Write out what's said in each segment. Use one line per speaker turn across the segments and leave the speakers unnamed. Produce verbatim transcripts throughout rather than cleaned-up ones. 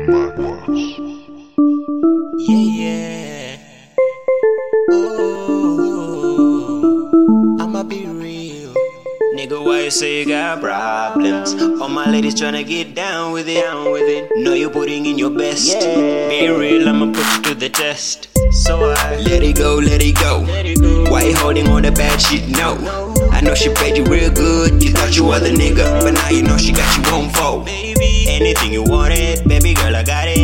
Yeah, yeah. Ooh, I'ma be real. Nigga, why you say you got problems? All my ladies tryna get down with it, down with it. Know you putting in your best. Yeah. Be real, I'ma put you to the test. So I let it go, let it go. Let it go. Why you holding on the bad shit? No. I know she paid you real good. You thought you was a nigga, but now you know she got you home for. Baby, anything you wanted, baby girl, I got it.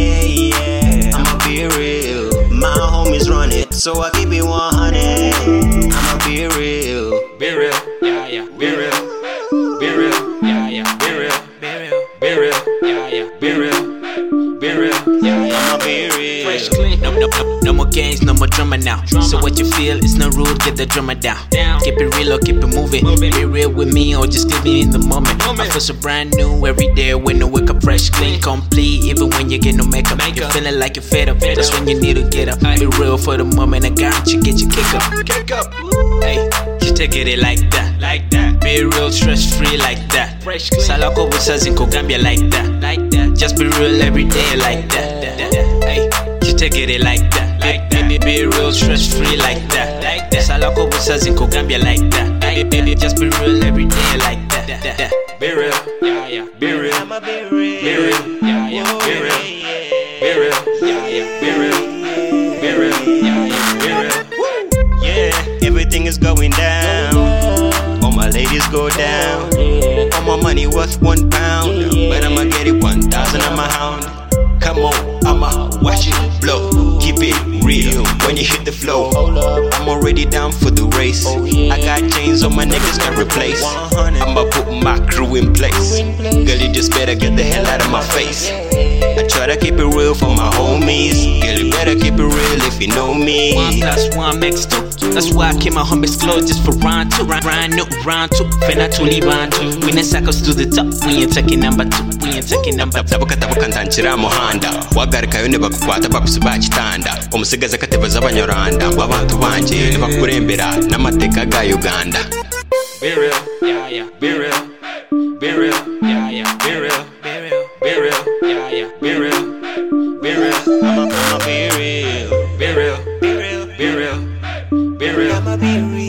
Yeah, I'ma be real. My homies run it, so I keep it one hundred. I'ma be real.
Be real, yeah, yeah. Be real, be real, yeah, yeah. Be real, be real, be real, yeah, yeah. Be real, be real, yeah, yeah.
I'ma be real.
Fresh, clean, no, no, no, no more games, no more drama now. Drama. So what you feel is no rule, get the drama down. down. Keep it real or keep it moving. moving. Be real with me or just leave me in the moment. moment. I feel so brand new every day when I wake up fresh, clean, complete. Even when you get no makeup, makeup. You're feeling like you're fed up. Fed That's up. When you need to get up. Be real for the moment, I got you, get your kick up. Kick up. Hey, you take it like that, like that. Be real, stress free like that. Fresh, clean. Salako busazi Gambia like that, like that. Just be real every day like that. that, that, that. Hey, you take it like that, like that. Baby, be real, stress free like that, like that. Salako busazi Gambia like that. Baby, baby, just be real every day like that, that, that. Be real, yeah, yeah. Be real,
I'ma be real.
be real, yeah, yeah. Be real, be real, yeah, yeah. Be real, be real, yeah, yeah. Be real.
Yeah, everything is going down. All my ladies go down. All my money worth one pound, but I'ma get it one thousand. I'm a hound. Come on, I'ma watch it blow. Keep it real when you hit the flow. I'm already down for the race. I got chains on my niggas can't replace. I'ma put my crew in place. Girl, you just better get the hell out of my face. I try to keep it real for my homies. Girl, you better keep it real if you know me.
One plus one makes two. That's why I keep my homies close just for round two. Round new, round two. Finna to leave round two. We ain't cycles to the top. We ain't taking number two. We ain't taking number two.
Tabuka tabuka ntanchira muhanda. Wagarikayo ne bakukwata bakusiba kitanda. Omusigaza katebaza abanyoranda. Abantu banje ne bakurembera n'amateka ga Uganda.
Be real, yeah, yeah. Be real, be real, yeah, yeah. Be real, be real, be real, yeah, yeah. Be real, be real.
I'ma, I'ma be real.
Be real,
Be real.
be real, be real.
I'ma be real.